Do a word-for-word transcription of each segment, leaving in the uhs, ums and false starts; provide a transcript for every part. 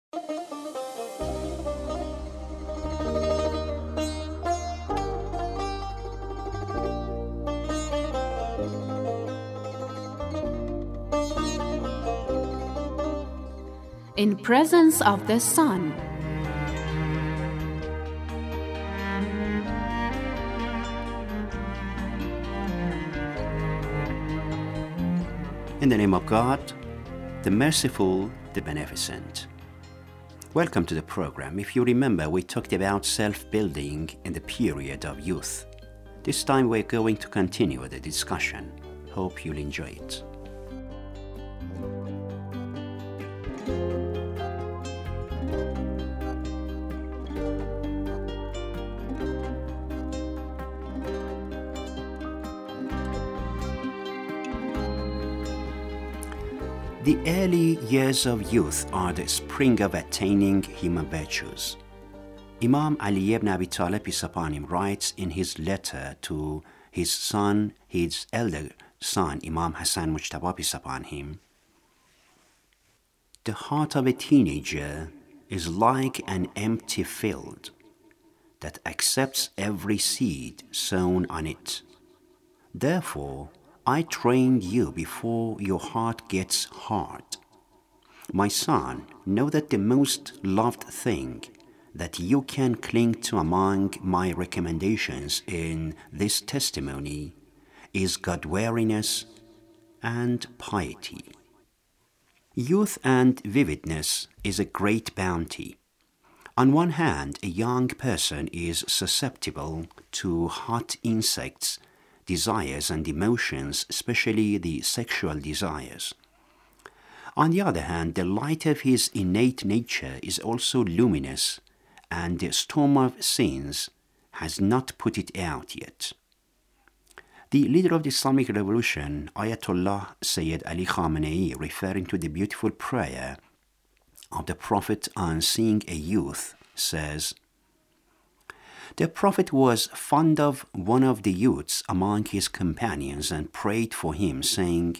In presence of the Son. In the name of God, the merciful, the beneficent. Welcome to the program. If you remember, we talked about self-building in the period of youth. This time we're going to continue the discussion. Hope you'll enjoy it. The early years of youth are the spring of attaining human virtues. Imam Ali ibn Abi Talib, peace upon him, writes in his letter to his son, his elder son, Imam Hassan Mujtaba, peace upon him, "The heart of a teenager is like an empty field that accepts every seed sown on it. Therefore, I trained you before your heart gets hard. My son, know that the most loved thing that you can cling to among my recommendations in this testimony is God-wariness and piety. Youth and vividness is a great bounty. On one hand, a young person is susceptible to hot insects, desires and emotions, especially the sexual desires. On the other hand, the light of his innate nature is also luminous, and the storm of sins has not put it out yet." The leader of the Islamic Revolution, Ayatollah Sayyid Ali Khamenei, referring to the beautiful prayer of the Prophet on seeing a youth, says, "The Prophet was fond of one of the youths among his companions and prayed for him, saying,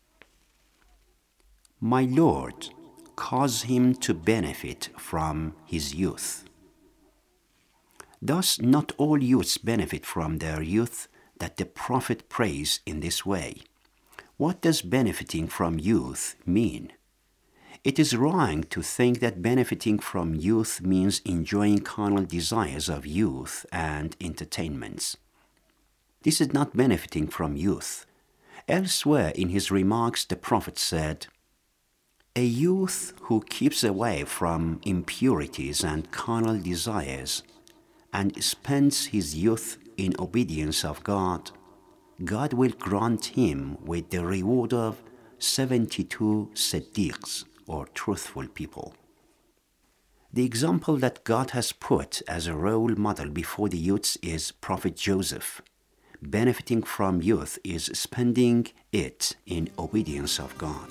'My Lord, cause him to benefit from his youth.' Thus, not all youths benefit from their youth that the Prophet prays in this way. What does benefiting from youth mean? It is wrong to think that benefiting from youth means enjoying carnal desires of youth and entertainments. This is not benefiting from youth. Elsewhere in his remarks, the Prophet said, 'A youth who keeps away from impurities and carnal desires and spends his youth in obedience of God, God will grant him with the reward of seventy-two Siddiqs, or truthful people.' The example that God has put as a role model before the youths is Prophet Joseph. Benefiting from youth is spending it in obedience of God.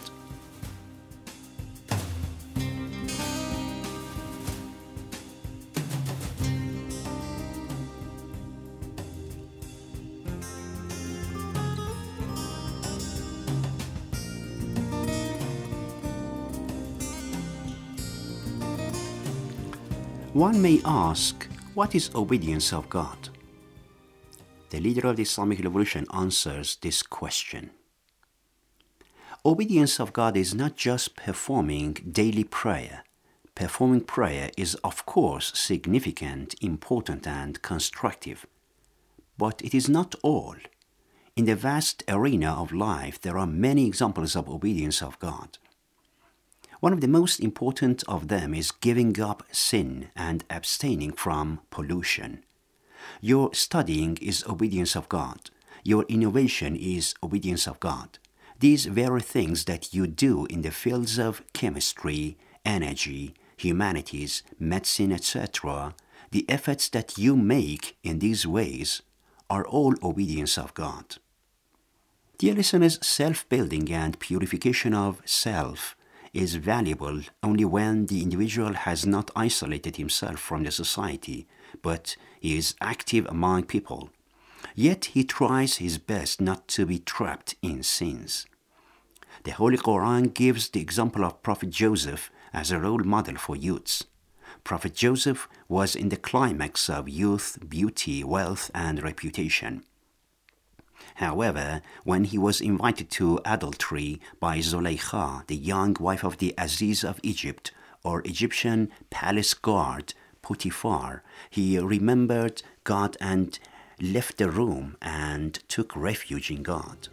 One may ask, what is obedience of God? The leader of the Islamic Revolution answers this question. Obedience of God is not just performing daily prayer. Performing prayer is, of course, significant, important, and constructive. But it is not all. In the vast arena of life, there are many examples of obedience of God. One of the most important of them is giving up sin and abstaining from pollution. Your studying is obedience of God. Your innovation is obedience of God. These very things that you do in the fields of chemistry, energy, humanities, medicine, et cetera, the efforts that you make in these ways are all obedience of God. Dear listeners, self-building and purification of self is valuable only when the individual has not isolated himself from the society, but is active among people. Yet he tries his best not to be trapped in sins. The Holy Quran gives the example of Prophet Joseph as a role model for youths. Prophet Joseph was in the climax of youth, beauty, wealth, and reputation. However, when he was invited to adultery by Zulaykha, the young wife of the Aziz of Egypt, or Egyptian palace guard Potiphar, he remembered God and left the room and took refuge in God.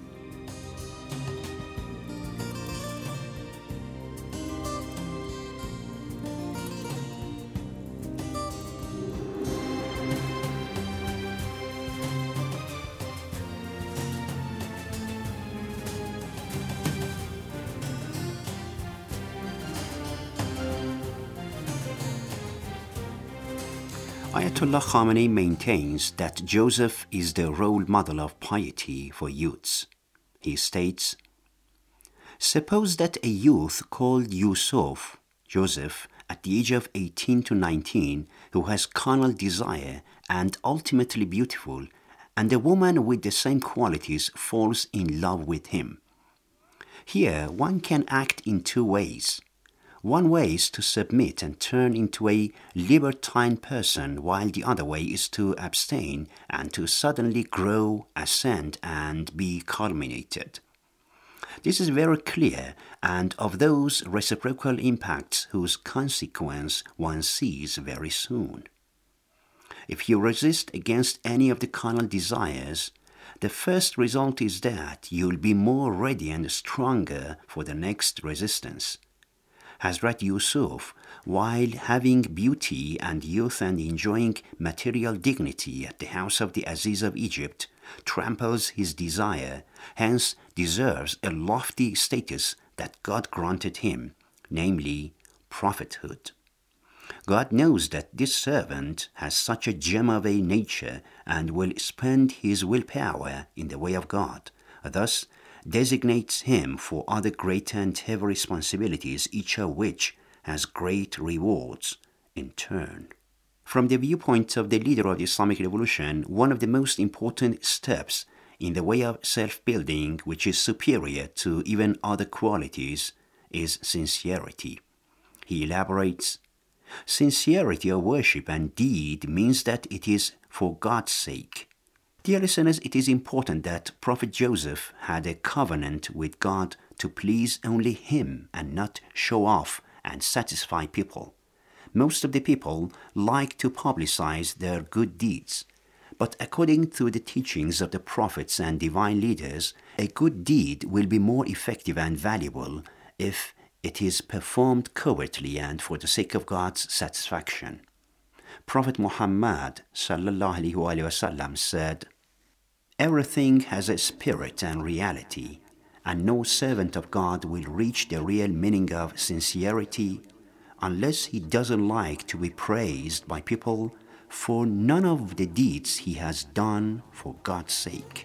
Ayatollah Khamenei maintains that Joseph is the role model of piety for youths. He states, "Suppose that a youth called Yusuf, Joseph, at the age of eighteen to nineteen, who has carnal desire and ultimately beautiful, and a woman with the same qualities falls in love with him. Here one can act in two ways. One way is to submit and turn into a libertine person, while the other way is to abstain and to suddenly grow, ascend, and be culminated. This is very clear, and of those reciprocal impacts whose consequence one sees very soon. If you resist against any of the carnal desires, the first result is that you'll be more ready and stronger for the next resistance. Hazrat Yusuf, while having beauty and youth and enjoying material dignity at the house of the Aziz of Egypt, tramples his desire, hence deserves a lofty status that God granted him, namely prophethood. God knows that this servant has such a gem of a nature and will spend his willpower in the way of God. Thus, designates him for other great and heavy responsibilities, each of which has great rewards in turn. From the viewpoint of the leader of the Islamic Revolution, one of the most important steps in the way of self-building, which is superior to even other qualities, is sincerity. He elaborates, "Sincerity of worship and deed means that it is for God's sake. Dear listeners, it is important that Prophet Joseph had a covenant with God to please only him and not show off and satisfy people. Most of the people like to publicize their good deeds, but according to the teachings of the prophets and divine leaders, a good deed will be more effective and valuable if it is performed covertly and for the sake of God's satisfaction. Prophet Muhammad sallallahu alaihi wasallam said, "Everything has a spirit and reality, and no servant of God will reach the real meaning of sincerity unless he doesn't like to be praised by people for none of the deeds he has done for God's sake."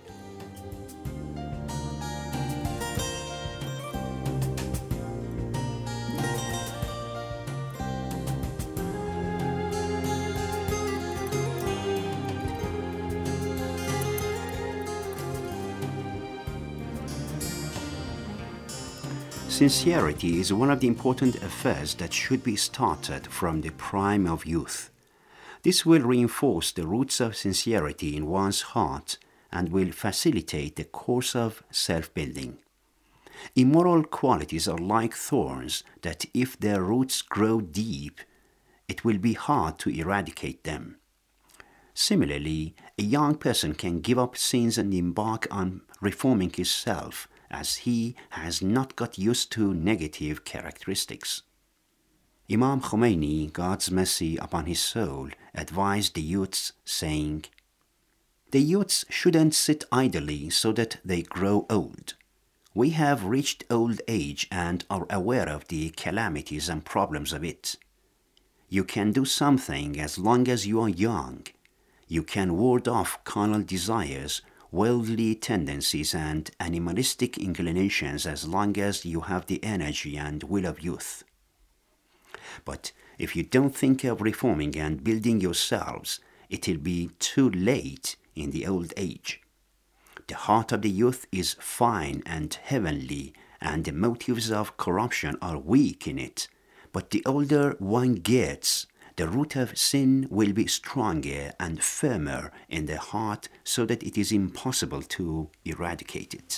Sincerity is one of the important affairs that should be started from the prime of youth. This will reinforce the roots of sincerity in one's heart and will facilitate the course of self-building. Immoral qualities are like thorns that if their roots grow deep, it will be hard to eradicate them. Similarly, a young person can give up sins and embark on reforming himself, as he has not got used to negative characteristics. Imam Khomeini, God's mercy upon his soul, advised the youths, saying, "The youths shouldn't sit idly so that they grow old. We have reached old age and are aware of the calamities and problems of it. You can do something as long as you are young. You can ward off carnal desires, worldly tendencies, and animalistic inclinations as long as you have the energy and will of youth. But if you don't think of reforming and building yourselves, it'll be too late in the old age. The heart of the youth is fine and heavenly, and the motives of corruption are weak in it, But the older one gets, the root of sin will be stronger and firmer in the heart so that it is impossible to eradicate it.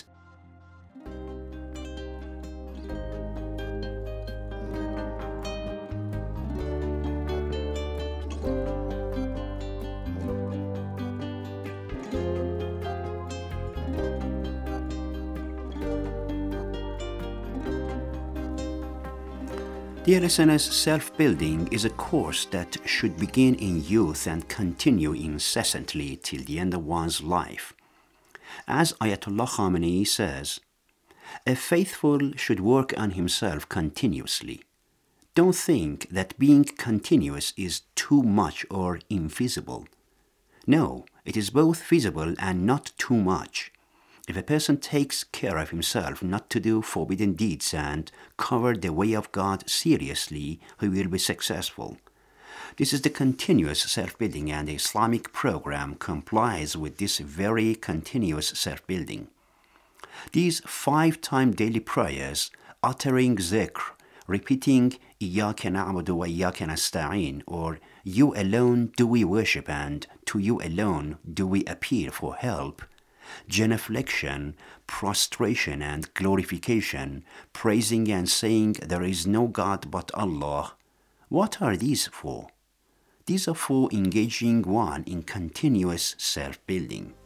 Dear listeners, self-building is a course that should begin in youth and continue incessantly till the end of one's life. As Ayatollah Khamenei says, a faithful should work on himself continuously. Don't think that being continuous is too much or invisible. No, it is both feasible and not too much. If a person takes care of himself not to do forbidden deeds and cover the way of God seriously, he will be successful. This is the continuous self-building, and the Islamic program complies with this very continuous self-building. These five-time daily prayers, uttering zikr, repeating إِيَّاكَ نَعْبُدُ وَإِيَّاكَ نَسْتَعِينُ, or you alone do we worship and to you alone do we appeal for help, genuflection, prostration and glorification, praising and saying there is no God but Allah. What are these for? These are for engaging one in continuous self-building.